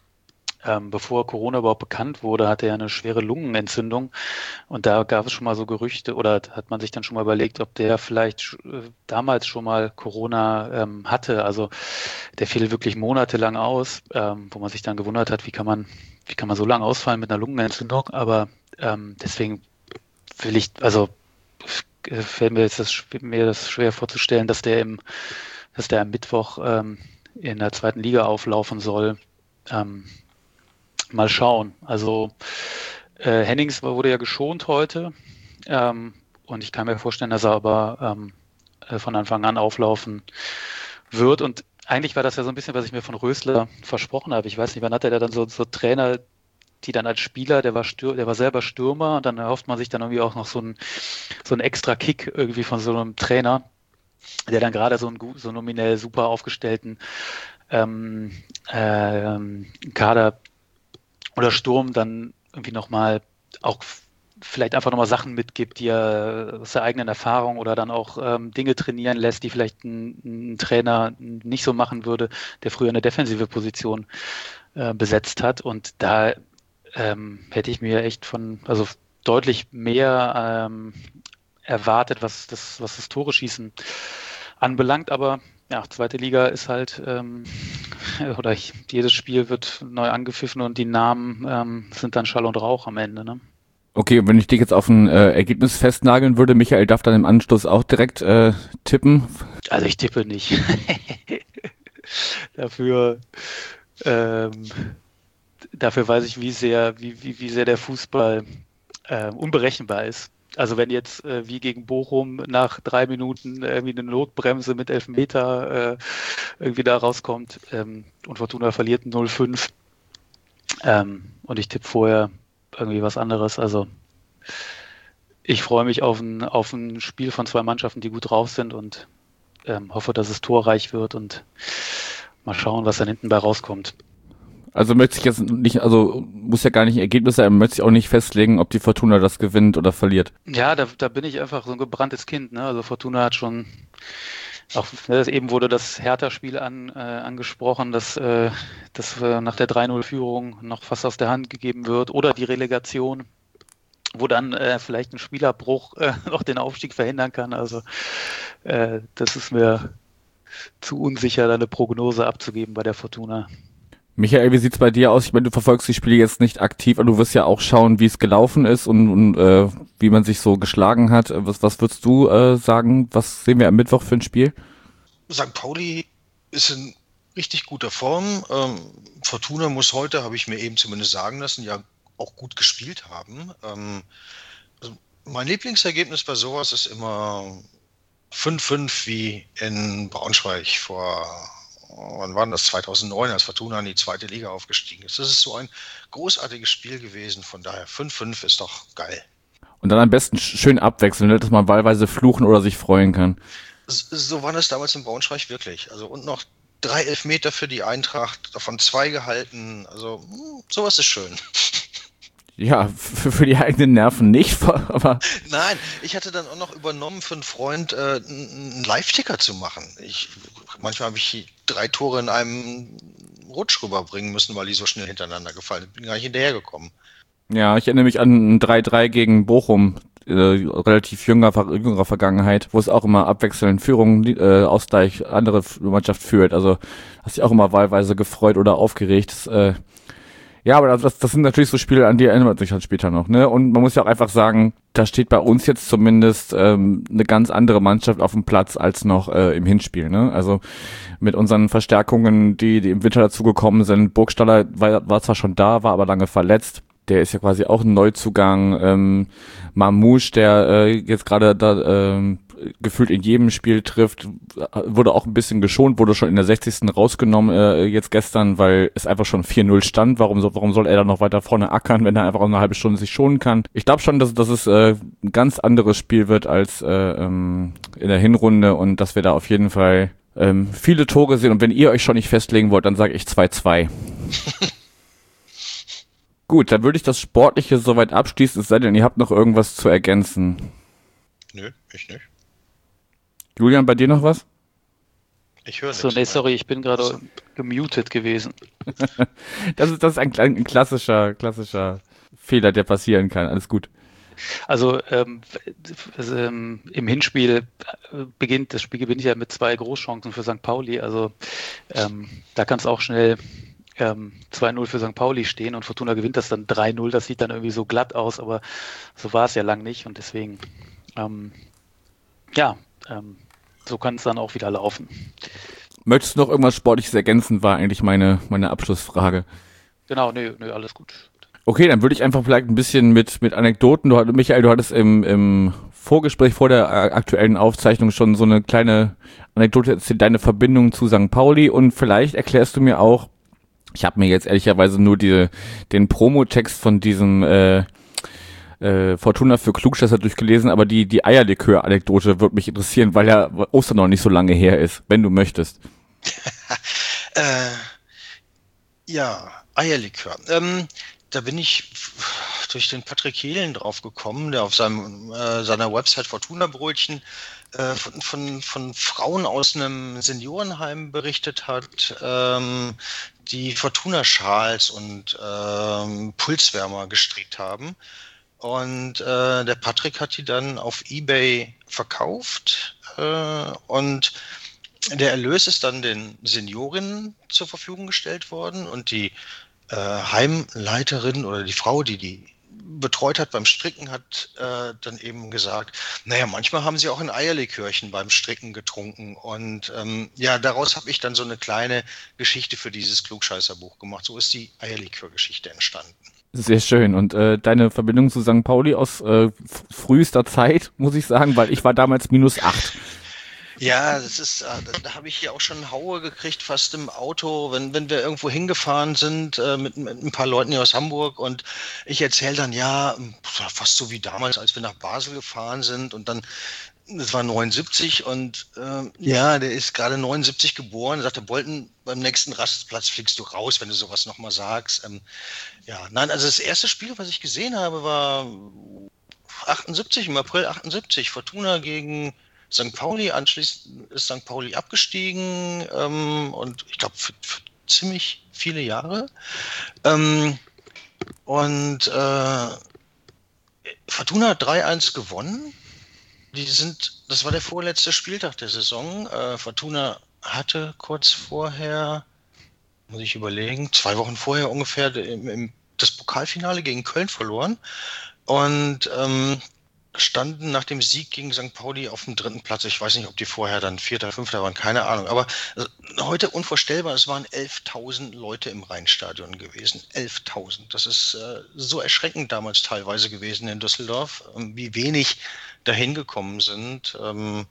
ähm, bevor Corona überhaupt bekannt wurde, hatte er eine schwere Lungenentzündung. Und da gab es schon mal so Gerüchte oder hat man sich dann schon mal überlegt, ob der vielleicht äh, damals schon mal Corona ähm, hatte. Also der fiel wirklich monatelang aus, ähm, wo man sich dann gewundert hat, wie kann man, wie kann man so lange ausfallen mit einer Lungenentzündung. Aber ähm, deswegen will ich, also äh, fällt mir jetzt das, mir das schwer vorzustellen, dass der im, dass der am Mittwoch ähm, in der zweiten Liga auflaufen soll. Ähm, mal schauen. Also äh, Hennings wurde ja geschont heute ähm, und ich kann mir vorstellen, dass er aber ähm, äh, von Anfang an auflaufen wird und eigentlich war das ja so ein bisschen, was ich mir von Rösler versprochen habe. Ich weiß nicht, wann hatte der dann so, so Trainer, die dann als Spieler, der war Stür, der war selber Stürmer und dann erhofft man sich dann irgendwie auch noch so einen so einen extra Kick irgendwie von so einem Trainer, der dann gerade so einen so nominell super aufgestellten ähm, ähm, Kader oder Sturm dann irgendwie nochmal auch vielleicht einfach nochmal Sachen mitgibt, die er aus der eigenen Erfahrung oder dann auch ähm, Dinge trainieren lässt, die vielleicht ein, ein Trainer nicht so machen würde, der früher eine defensive Position äh, besetzt hat. Und da ähm, hätte ich mir echt von, also deutlich mehr ähm, erwartet, was das, was das Tore schießen anbelangt. Aber ja, zweite Liga ist halt, ähm, oder ich, jedes Spiel wird neu angepfiffen und die Namen ähm, sind dann Schall und Rauch am Ende, ne? Okay, wenn ich dich jetzt auf ein äh, Ergebnis festnageln würde, Michael darf dann im Anschluss auch direkt äh, tippen. Also ich tippe nicht. dafür, ähm, dafür weiß ich, wie sehr, wie, wie, wie sehr der Fußball äh, unberechenbar ist. Also wenn jetzt äh, wie gegen Bochum nach drei Minuten irgendwie eine Notbremse mit Elfmeter äh, irgendwie da rauskommt ähm, und Fortuna verliert null fünf ähm, und ich tippe vorher irgendwie was anderes. Also ich freue mich auf ein, auf ein Spiel von zwei Mannschaften, die gut drauf sind und ähm, hoffe, dass es torreich wird und mal schauen, was dann hinten bei rauskommt. Also möchte ich jetzt nicht, also muss ja gar nicht ein Ergebnis sein, möchte ich auch nicht festlegen, ob die Fortuna das gewinnt oder verliert. Ja, da, da bin ich einfach so ein gebranntes Kind, ne? Also Fortuna hat schon auch, ne, eben wurde das Hertha-Spiel an, äh, angesprochen, dass, äh, dass äh, nach der drei null Führung noch fast aus der Hand gegeben wird oder die Relegation, wo dann äh, vielleicht ein Spielabbruch äh, noch den Aufstieg verhindern kann. Also äh, das ist mir zu unsicher, da eine Prognose abzugeben bei der Fortuna. Michael, wie sieht's bei dir aus? Ich meine, du verfolgst die Spiele jetzt nicht aktiv, aber du wirst ja auch schauen, wie es gelaufen ist und, und äh, wie man sich so geschlagen hat. Was, was würdest du äh, sagen? Was sehen wir am Mittwoch für ein Spiel? Sankt Pauli ist in richtig guter Form. Ähm, Fortuna muss heute, habe ich mir eben zumindest sagen lassen, ja auch gut gespielt haben. Ähm, also mein Lieblingsergebnis bei sowas ist immer fünf fünf wie in Braunschweig vor... Wann war das? zweitausendneun, als Fortuna in die zweite Liga aufgestiegen ist. Das ist so ein großartiges Spiel gewesen. Von daher fünf fünf ist doch geil. Und dann am besten schön abwechseln, dass man wahlweise fluchen oder sich freuen kann. So war das damals in Braunschweig wirklich. Also und noch drei Elfmeter für die Eintracht, davon zwei gehalten. Also sowas ist schön. Ja, für, für die eigenen Nerven nicht, aber... Nein, ich hatte dann auch noch übernommen für einen Freund, äh, einen Live-Ticker zu machen. Ich, manchmal habe ich drei Tore in einem Rutsch rüberbringen müssen, weil die so schnell hintereinander gefallen sind. Bin gar nicht hinterhergekommen. Ja, ich erinnere mich an ein drei drei gegen Bochum, äh, relativ jünger, jüngerer Vergangenheit, wo es auch immer abwechselnd Führung, äh, Ausgleich, andere Mannschaft führt. Also hast dich auch immer wahlweise gefreut oder aufgeregt. Das, äh, Ja, aber das, das sind natürlich so Spiele, an die erinnert man sich halt später noch, ne? Und man muss ja auch einfach sagen, da steht bei uns jetzt zumindest ähm, eine ganz andere Mannschaft auf dem Platz als noch äh, im Hinspiel, ne? Also mit unseren Verstärkungen, die, die im Winter dazugekommen sind. Burgstaller war, war zwar schon da, war aber lange verletzt. der ist ja quasi auch ein Neuzugang. Ähm, Mamouche, der äh, jetzt gerade da ähm, gefühlt in jedem Spiel trifft, wurde auch ein bisschen geschont, wurde schon in der sechzigsten rausgenommen äh, jetzt gestern, weil es einfach schon vier null stand. Warum, so, warum soll er dann noch weiter vorne ackern, wenn er einfach auch eine halbe Stunde sich schonen kann? Ich glaube schon, dass, dass es äh, ein ganz anderes Spiel wird als äh, ähm, in der Hinrunde und dass wir da auf jeden Fall ähm, viele Tore sehen. Und wenn ihr euch schon nicht festlegen wollt, dann sage ich zwei zwei. Gut, dann würde ich das Sportliche soweit abschließen, es sei denn, ihr habt noch irgendwas zu ergänzen. Nö, ich nicht. Julian, bei dir noch was? Ich höre So, nichts nee, mehr. sorry, ich bin gerade So. gemutet gewesen. Das ist, das ist ein, ein klassischer, klassischer Fehler, der passieren kann. Alles gut. Also ähm, f- ähm, im Hinspiel äh, beginnt, das Spiel gewinnt ja mit zwei Großchancen für Sankt Pauli. Also ähm, da kann es auch schnell ähm, zwei null für Sankt Pauli stehen und Fortuna gewinnt das dann drei null. Das sieht dann irgendwie so glatt aus, aber so war es ja lang nicht und deswegen, ähm, ja, ähm, so kann es dann auch wieder laufen. Möchtest du noch irgendwas Sportliches ergänzen, war eigentlich meine, meine Abschlussfrage. Genau, nö, nö, alles gut. Okay, dann würde ich einfach vielleicht ein bisschen mit, mit Anekdoten, du, hatt- Michael, du hattest im, im Vorgespräch vor der äh, aktuellen Aufzeichnung schon so eine kleine Anekdote erzählt, deine Verbindung zu Sankt Pauli und vielleicht erklärst du mir auch, ich habe mir jetzt ehrlicherweise nur die, den Promotext von diesem äh, äh, Fortuna für Klugscheißer durchgelesen, aber die, die Eierlikör-Anekdote würde mich interessieren, weil ja Ostern noch nicht so lange her ist, wenn du möchtest. Äh, ja, Eierlikör. Ähm, da bin ich f- durch den Patrick Hehlen drauf gekommen, der auf seinem, äh, seiner Website Fortuna Brötchen äh, von, von, von Frauen aus einem Seniorenheim berichtet hat, ähm, die Fortuna-Schals und ähm, Pulswärmer gestrickt haben. Und äh, der Patrick hat die dann auf eBay verkauft äh, und der Erlös ist dann den Seniorinnen zur Verfügung gestellt worden und die äh, Heimleiterin oder die Frau, die die betreut hat beim Stricken, hat äh, dann eben gesagt, naja, manchmal haben sie auch ein Eierlikörchen beim Stricken getrunken und ähm, ja, daraus habe ich dann so eine kleine Geschichte für dieses Klugscheißerbuch gemacht. So ist die Eierlikörgeschichte entstanden. Sehr schön. Und äh, deine Verbindung zu Sankt Pauli aus äh, f- frühester Zeit, muss ich sagen, weil ich war damals minus acht. Ja, das ist, äh, da, da habe ich hier auch schon Haue gekriegt, fast im Auto, wenn, wenn wir irgendwo hingefahren sind äh, mit, mit ein paar Leuten hier aus Hamburg und ich erzähle dann, ja, pf, fast so wie damals, als wir nach Basel gefahren sind und dann, das war neunundsiebzig und ähm, ja, der ist gerade neunundsiebzig geboren, sagte Bolten, beim nächsten Rastplatz fliegst du raus, wenn du sowas nochmal sagst. Ähm, ja, nein, also das erste Spiel, was ich gesehen habe, war achtundsiebzig, im April achtundsiebzig, Fortuna gegen Sankt Pauli, anschließend ist Sankt Pauli abgestiegen ähm, und ich glaube für, für ziemlich viele Jahre. Ähm, und äh, Fortuna hat drei eins gewonnen. Die sind, das war der vorletzte Spieltag der Saison. Äh, Fortuna hatte kurz vorher, muss ich überlegen, zwei Wochen vorher ungefähr im, im, das Pokalfinale gegen Köln verloren und ähm, standen nach dem Sieg gegen Sankt Pauli auf dem dritten Platz. Ich weiß nicht, ob die vorher dann Vierter, Fünfter waren, keine Ahnung. Aber äh, heute unvorstellbar, es waren elftausend Leute im Rheinstadion gewesen. elftausend. Das ist äh, so erschreckend damals teilweise gewesen in Düsseldorf, ähm, wie wenig dahin gekommen sind. Ähm,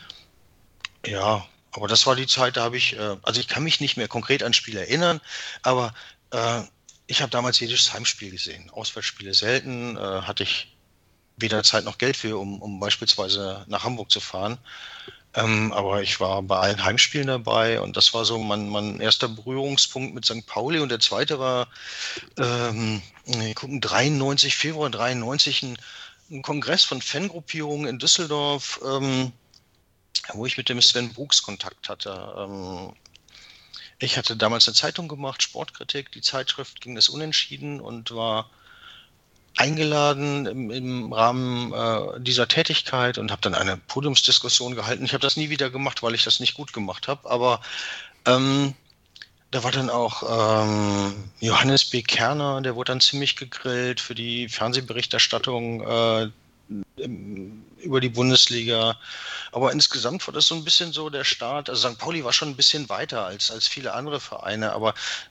ja, aber das war die Zeit, da habe ich, äh, also ich kann mich nicht mehr konkret an Spiel erinnern, aber äh, ich habe damals jedes Heimspiel gesehen. Auswärtsspiele selten, äh, hatte ich weder Zeit noch Geld für, um, um beispielsweise nach Hamburg zu fahren. Ähm, aber ich war bei allen Heimspielen dabei und das war so mein, mein erster Berührungspunkt mit Sankt Pauli und der zweite war, ähm, wir gucken, dreiundneunzig, Februar dreiundneunzig, ein, ein Kongress von Fangruppierungen in Düsseldorf, ähm, wo ich mit dem Sven Brooks Kontakt hatte. Ähm, ich hatte damals eine Zeitung gemacht, Sportkritik, die Zeitschrift ging das Unentschieden und war eingeladen im, im Rahmen äh, dieser Tätigkeit und habe dann eine Podiumsdiskussion gehalten. Ich habe das nie wieder gemacht, weil ich das nicht gut gemacht habe, aber ähm, da war dann auch ähm, Johannes B. Kerner, der wurde dann ziemlich gegrillt für die Fernsehberichterstattung äh, im, über die Bundesliga. Aber insgesamt war das so ein bisschen so der Start. Also Sankt Pauli war schon ein bisschen weiter als, als viele andere Vereine, aber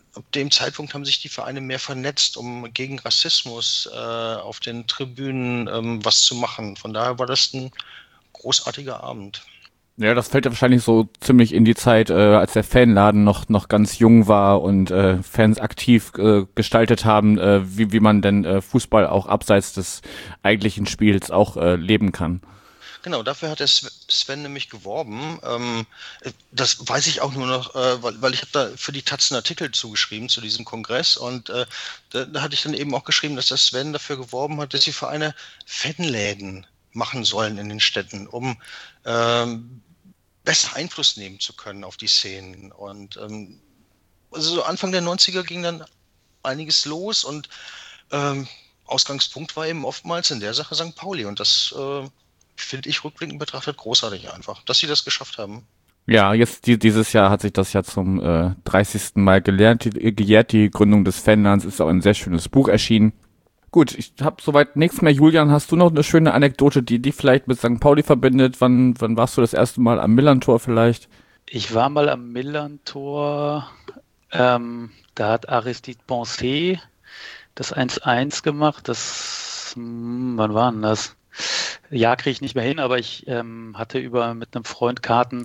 ab dem Zeitpunkt haben sich die Vereine mehr vernetzt, um gegen Rassismus äh, auf den Tribünen ähm, was zu machen. Von daher war das ein großartiger Abend. Ja, das fällt ja wahrscheinlich so ziemlich in die Zeit, äh, als der Fanladen noch noch ganz jung war und äh, Fans aktiv äh, gestaltet haben, äh, wie wie man denn äh, Fußball auch abseits des eigentlichen Spiels auch äh, leben kann. Genau, dafür hat der Sven nämlich geworben. Ähm, das weiß ich auch nur noch, äh, weil, weil ich habe da für die Taz einen Artikel zugeschrieben zu diesem Kongress und äh, da, da hatte ich dann eben auch geschrieben, dass der Sven dafür geworben hat, dass die Vereine Fanläden machen sollen in den Städten, um ähm, besser Einfluss nehmen zu können auf die Szenen. Und ähm, also so Anfang der neunziger ging dann einiges los und ähm, Ausgangspunkt war eben oftmals in der Sache Sankt Pauli und das äh, finde ich rückblickend betrachtet großartig einfach, dass sie das geschafft haben. Ja, jetzt die, dieses Jahr hat sich das ja zum äh, dreißigsten Mal gelernt, die, gejährt. Die Gründung des Fanlands ist auch ein sehr schönes Buch erschienen. Gut, ich habe soweit nichts mehr. Julian, hast du noch eine schöne Anekdote, die die vielleicht mit Sankt Pauli verbindet? Wann, wann warst du das erste Mal am Millerntor vielleicht? Ich war mal am Millerntor. Ähm, da hat Aristide Ponce das eins eins gemacht. Das, hm, wann war denn das? Ja, kriege ich nicht mehr hin, aber ich ähm, hatte über mit einem Freund Karten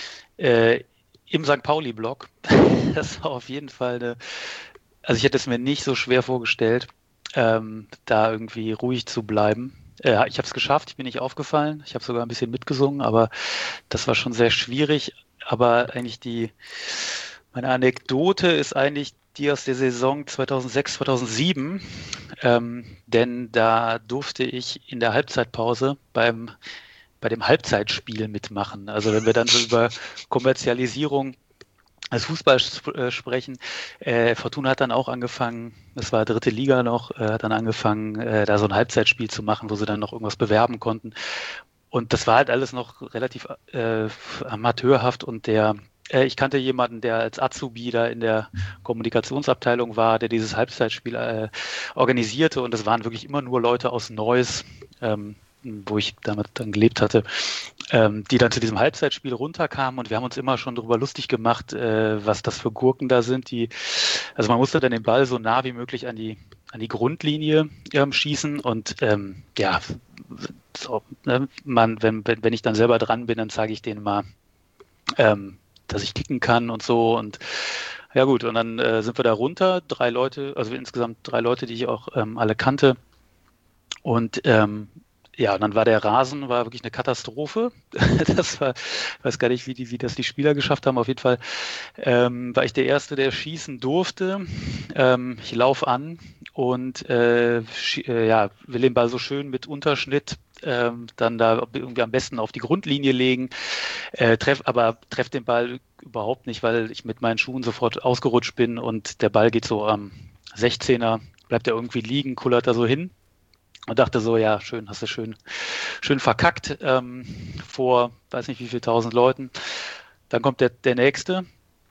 äh, im Sankt Pauli-Block. Das war auf jeden Fall eine, also ich hätte es mir nicht so schwer vorgestellt, ähm, da irgendwie ruhig zu bleiben. Äh, ich habe es geschafft, ich bin nicht aufgefallen, ich habe sogar ein bisschen mitgesungen, aber das war schon sehr schwierig. Aber eigentlich die, meine Anekdote ist eigentlich die aus der Saison zweitausendsechs, zweitausendsieben, ähm, denn da durfte ich in der Halbzeitpause beim, bei dem Halbzeitspiel mitmachen. Also wenn wir dann so über Kommerzialisierung als Fußball sp- äh, sprechen, äh, Fortuna hat dann auch angefangen, das war dritte Liga noch, äh, hat dann angefangen, äh, da so ein Halbzeitspiel zu machen, wo sie dann noch irgendwas bewerben konnten. Und das war halt alles noch relativ äh, amateurhaft und der ich kannte jemanden, der als Azubi da in der Kommunikationsabteilung war, der dieses Halbzeitspiel äh, organisierte und es waren wirklich immer nur Leute aus Neuss, ähm, wo ich damit dann gelebt hatte, ähm, die dann zu diesem Halbzeitspiel runterkamen und wir haben uns immer schon darüber lustig gemacht, äh, was das für Gurken da sind, die, also man musste dann den Ball so nah wie möglich an die an die Grundlinie ähm, schießen und ähm, ja, so, ne, man, wenn, wenn ich dann selber dran bin, dann zeige ich denen mal, ähm, dass ich kicken kann und so und ja gut, und dann äh, sind wir da runter, drei Leute, also insgesamt drei Leute, die ich auch ähm, alle kannte und ähm, ja, und dann war der Rasen, war wirklich eine Katastrophe. Das war, ich weiß gar nicht, wie, die, wie das die Spieler geschafft haben. Auf jeden Fall ähm, war ich der Erste, der schießen durfte. Ähm, ich laufe an und äh, schie- äh, ja, will den Ball so schön mit Unterschnitt ähm, dann da irgendwie am besten auf die Grundlinie legen. Äh, treff, aber treff den Ball überhaupt nicht, weil ich mit meinen Schuhen sofort ausgerutscht bin und der Ball geht so am sechzehner, bleibt er irgendwie liegen, kullert da so hin. Und dachte so, ja, schön, hast du schön, schön verkackt ähm, vor, weiß nicht wie viel tausend Leuten. Dann kommt der, der Nächste,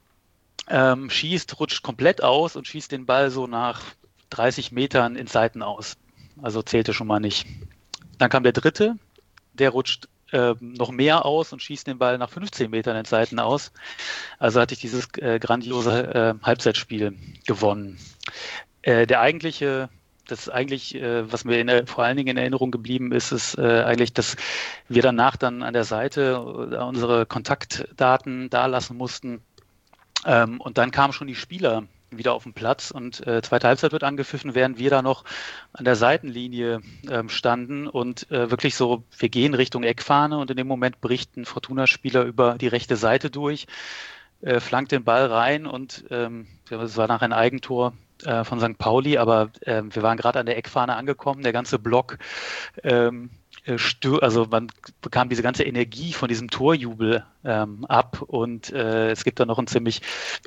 ähm, schießt, rutscht komplett aus und schießt den Ball so nach dreißig Metern ins Seiten aus. Also zählte schon mal nicht. Dann kam der Dritte, der rutscht äh, noch mehr aus und schießt den Ball nach fünfzehn Metern ins Seiten aus. Also hatte ich dieses äh, grandiose äh, Halbzeitspiel gewonnen. Äh, der eigentliche Das eigentlich, äh, was mir in der, vor allen Dingen in Erinnerung geblieben ist, ist äh, eigentlich, dass wir danach dann an der Seite äh, unsere Kontaktdaten dalassen mussten. Ähm, und dann kamen schon die Spieler wieder auf den Platz und äh, zweite Halbzeit wird angepfiffen, während wir da noch an der Seitenlinie ähm, standen und äh, wirklich so, wir gehen Richtung Eckfahne und in dem Moment bricht ein Fortuna-Spieler über die rechte Seite durch, äh, flankt den Ball rein und ähm, es war nachher ein Eigentor von Sankt Pauli, aber äh, wir waren gerade an der Eckfahne angekommen, der ganze Block, ähm, stör, also man bekam diese ganze Energie von diesem Torjubel ähm, ab und äh, es gibt da noch ein ziemlich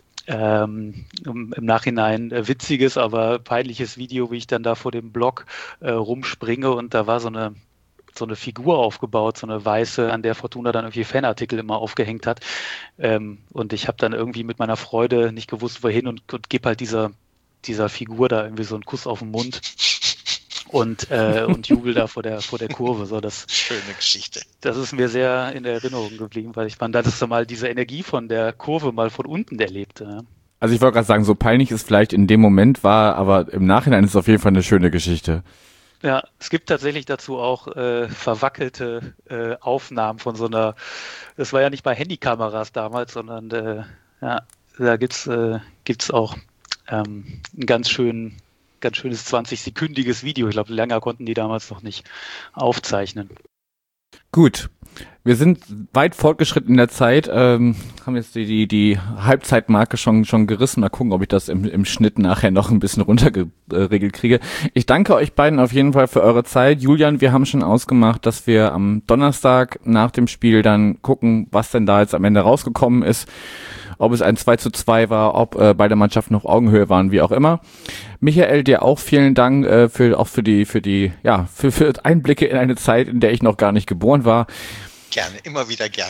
ähm, im, im Nachhinein äh, witziges, aber peinliches Video, wie ich dann da vor dem Block äh, rumspringe und da war so eine so eine Figur aufgebaut, so eine weiße, an der Fortuna dann irgendwie Fanartikel immer aufgehängt hat ähm, und ich habe dann irgendwie mit meiner Freude nicht gewusst, wohin und, und gebe halt dieser dieser Figur da irgendwie so einen Kuss auf den Mund und, äh, und jubel da vor der, vor der Kurve. So, das, Schöne Geschichte. Das ist mir sehr in Erinnerung geblieben, weil ich fand, dass ich mal diese Energie von der Kurve mal von unten erlebte. Ja. Also ich wollte gerade sagen, so peinlich es vielleicht in dem Moment war, aber im Nachhinein ist es auf jeden Fall eine schöne Geschichte. Ja, es gibt tatsächlich dazu auch äh, verwackelte äh, Aufnahmen von so einer, das war ja nicht bei Handykameras damals, sondern äh, ja, da gibt's äh, gibt's auch ähm, ein ganz schön, ganz schönes zwanzig-sekündiges Video. Ich glaube, länger konnten die damals noch nicht aufzeichnen. Gut, wir sind weit fortgeschritten in der Zeit, ähm, haben jetzt die, die, die Halbzeitmarke schon, schon gerissen. Mal gucken, ob ich das im, im Schnitt nachher noch ein bisschen runtergeregelt kriege. Ich danke euch beiden auf jeden Fall für eure Zeit. Julian, wir haben schon ausgemacht, dass wir am Donnerstag nach dem Spiel dann gucken, was denn da jetzt am Ende rausgekommen ist. Ob es ein zwei zu zwei war, ob äh, beide Mannschaften auf Augenhöhe waren, wie auch immer. Michael, dir auch vielen Dank äh, für auch für die für die ja für, für Einblicke in eine Zeit, in der ich noch gar nicht geboren war. Gerne, immer wieder gerne.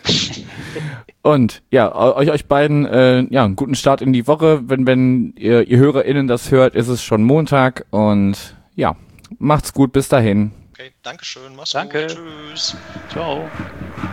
Und ja, euch euch beiden äh, ja einen guten Start in die Woche. Wenn wenn ihr, ihr HörerInnen das hört, ist es schon Montag und ja, macht's gut, bis dahin. Okay, Dankeschön, mach's Danke. gut, tschüss. Ciao.